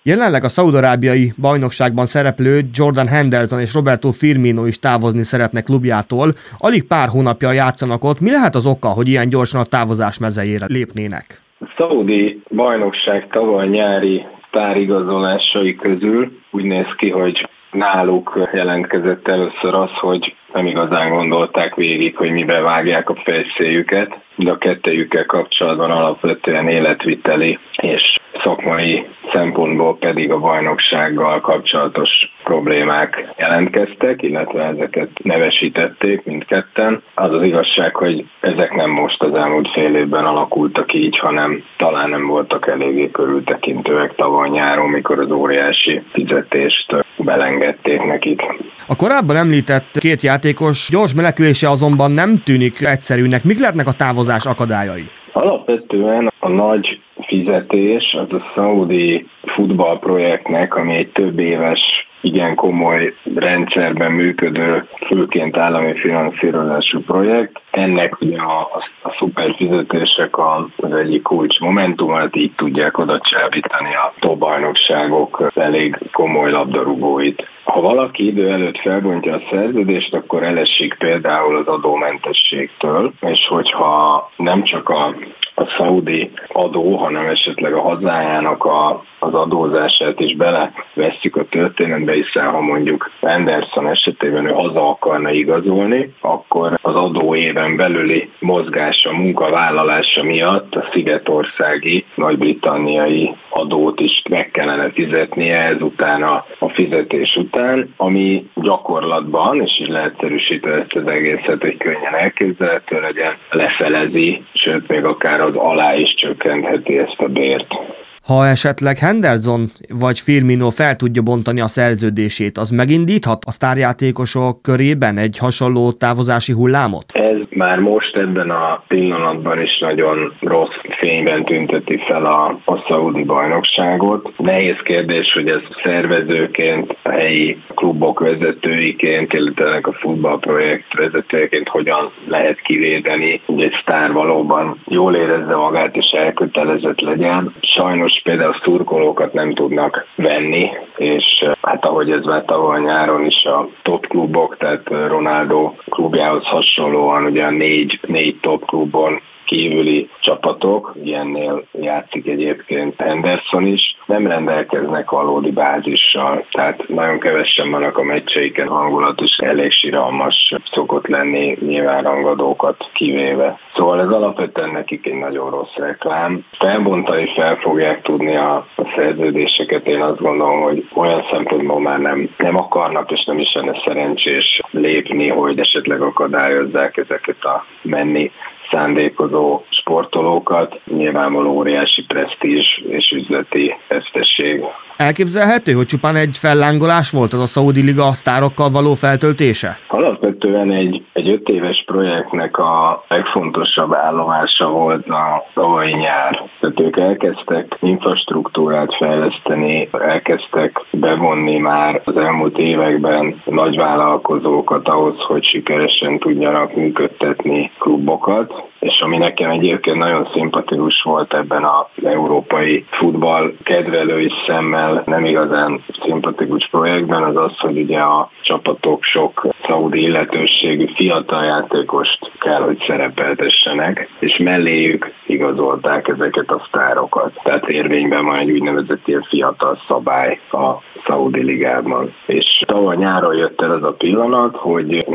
Jelenleg a szaúd-arábiai bajnokságban szereplő Jordan Henderson és Roberto Firmino is távozni szeretne klubjától. Alig pár hónapja játszanak ott. Mi lehet az oka, hogy ilyen gyorsan a távozás mezejére lépnének? A szaúdi bajnokság tavaly nyári sztárigazolásai közül úgy néz ki, hogy náluk jelentkezett először az, hogy nem igazán gondolták végig, hogy miben vágják a fejszéjüket, de a kettejükkel kapcsolatban alapvetően életviteli és szakmai szempontból pedig a bajnoksággal kapcsolatos problémák jelentkeztek, illetve ezeket nevesítették mindketten. Az az igazság, hogy ezek nem most az elmúlt fél évben alakultak így, hanem talán nem voltak eléggé körültekintőek tavaly nyáron, mikor az óriási fizetést belengedték nekik. A korábban említett két játékos gyors menekülése azonban nem tűnik egyszerűnek. Mik lehetnek a távozás akadályai? Alapvetően a nagy fizetés az a szaúdi futballprojektnek, ami egy több éves, igen komoly rendszerben működő, főként állami finanszírozású projekt. Ennek ugye a szuperfizetések az egyik kulcs momentumát, így tudják oda csábítani a top bajnokságok elég komoly labdarúgóit. Ha valaki idő előtt felbontja a szerződést, akkor elesik például az adómentességtől, és hogyha nem csak a szaudi adó, hanem esetleg a hazájának az adózását is belevesszük a történetbe, hiszen ha mondjuk Henderson esetében ő haza akarna igazolni, akkor az adó éven belüli mozgása, munkavállalása miatt a szigetországi, nagy-britanniai adót is meg kellene fizetnie ezután a fizetés után, ami gyakorlatban, és így leegyszerűsítve ezt az egészet, hogy könnyen elképzelhető legyen, lefelezi, sőt még akár az alá is csökkentheti ezt a bért. Ha esetleg Henderson vagy Firmino fel tudja bontani a szerződését, az megindíthat a sztárjátékosok körében egy hasonló távozási hullámot? Ez már most ebben a pillanatban is nagyon rossz fényben tünteti fel a szaúdi bajnokságot. Nehéz kérdés, hogy ez szervezőként, a helyi klubok vezetőiként, illetve a futballprojekt vezetőjeként hogyan lehet kivédeni, hogy egy sztár valóban jól érezze magát és elkötelezett legyen. Sajnos például szurkolókat nem tudnak venni, és hát ahogy ez már tavaly nyáron is a top klubok, tehát Ronaldo klubjához hasonlóan ugye a négy top klubon kívüli csapatok, ilyennél játszik egyébként Henderson is, nem rendelkeznek valódi bázissal, tehát nagyon kevesen vannak a meccseiken, hangulat is elég siralmas szokott lenni, nyilván rangadókat kivéve. Szóval ez alapvetően nekik egy nagyon rossz reklám. Felbontani fel fogják tudni a szerződéseket, én azt gondolom, hogy olyan szempontból már nem akarnak, és nem is lenne szerencsés lépni, hogy esetleg akadályozzák ezeket a menni szándékozó sportolókat, nyilvánvaló óriási presztízs és üzleti veszteség. Elképzelhető, hogy csupán egy fellángolás volt az a szaúdi liga sztárokkal való feltöltése? Alapvetően egy 5 éves projektnek a legfontosabb állomása volt a tavalyi nyár. Tehát ők elkezdtek infrastruktúrát fejleszteni, elkezdtek bevonni már az elmúlt években nagyvállalkozókat ahhoz, hogy sikeresen tudjanak működtetni klubokat, és ami nekem egyébként nagyon szimpatikus volt ebben az európai futball kedvelői szemmel nem igazán szimpatikus projektben, az az, hogy ugye a csapatok sok szaudi illetőségű fiatal játékost kell, hogy szerepeltessenek, és melléjük igazolták ezeket a sztárokat. Tehát érvényben van egy úgynevezett ilyen fiatal szabály a szaudi ligában. És tavaly nyáron jött el az a pillanat, hogy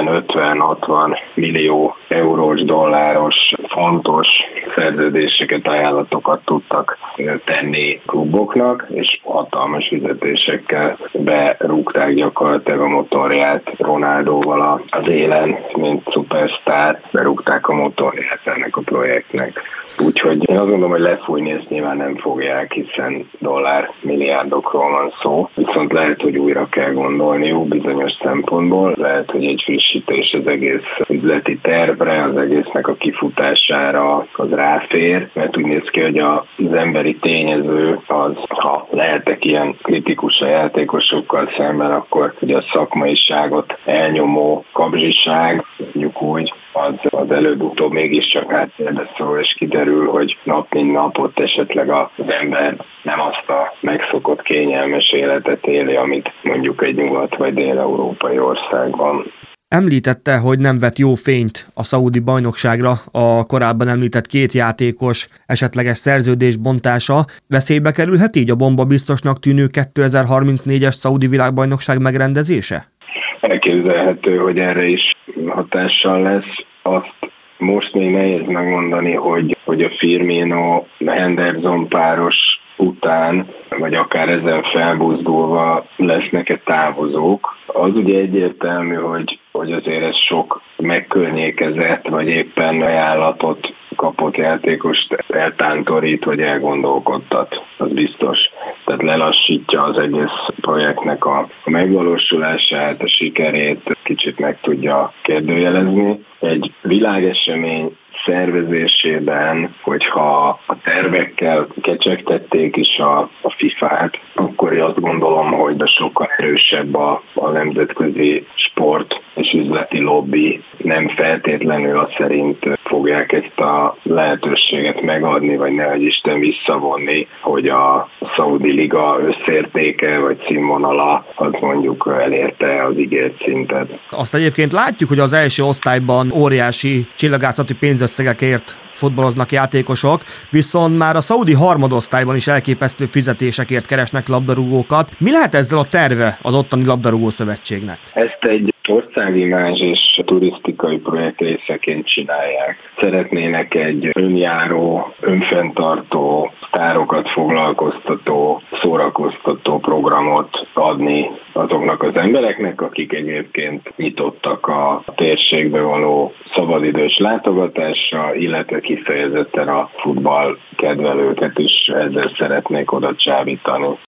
40-50-60 millió eurós, dolláros, fontos szerződéseket, ajánlatokat tudtak tenni kluboknak, és hatalmas fizetésekkel berúgták gyakorlatilag a motorját Ronaldóval az élen, mint szupersztár, berúgták a motorját ennek a projektnek. Úgyhogy én azt gondolom, hogy lefújni ezt nyilván nem fogják, hiszen dollármilliárdokról van szó, viszont lehet, hogy újra kell gondolniuk bizonyos szempontból, lehet, hogy egy frissítés az egész üzleti tervre, az egésznek a kifutására az ráfér, mert úgy néz ki, hogy az emberi tényező az, ha lehetek ilyen kritikus a játékosokkal szemben, akkor ugye a szakmaiságot elnyomó kabzsiság, mondjuk úgy, az előbb-utóbb mégiscsak háttérbe szól, és kiderül, hogy nap mint nap ott esetleg az ember nem azt a megszokott kényelmes életet éli, amit mondjuk egy nyugat- vagy dél-európai országban. Említette, hogy nem vet jó fényt a szaudi bajnokságra a korábban említett két játékos esetleges szerződés bontása. Veszélybe kerülhet így a bombabiztosnak tűnő 2034-es szaudi világbajnokság megrendezése? Elképzelhető, hogy erre is hatással lesz. Azt most még nehéz megmondani, hogy a Firmino-Henderson páros után, vagy akár ezen felbuzdulva lesznek-e távozók. Az ugye egyértelmű, hogy azért ez sok megkörnyékezett, vagy éppen ajánlatot kapott játékost eltántorít, vagy elgondolkodtat. Az biztos. Tehát lelassítja az egész projektnek a megvalósulását, a sikerét, kicsit meg tudja kérdőjelezni. Egy világesemény szervezésében, hogyha a tervekkel kecsegtették is a FIFA-t, akkor én azt gondolom, hogy sokkal erősebb a nemzetközi sport és üzleti lobby. Nem feltétlenül azt szerint fogják ezt a lehetőséget megadni, vagy nehogy Isten visszavonni, hogy a szaudi liga összértéke vagy színvonala az mondjuk elérte az ígért szintet. Azt egyébként látjuk, hogy az első osztályban óriási csillagászati pénzösszegekért futballoznak játékosok, viszont már a szaudi harmadosztályban is elképesztő fizetésekért keresnek labdarúgókat. Mi lehet ezzel a terve az ottani labdarúgó szövetségnek? Ezt egy országimázs és turisztikai projekt részeként csinálják. Szeretnének egy önjáró, önfenntartó, sztárokat foglalkoztató, szórakoztató programot adni azoknak az embereknek, akik egyébként nyitottak a térségbe való szabadidős látogatásra, illetve kifejezetten a futball kedvelőket is ezzel szeretnék oda csábítani.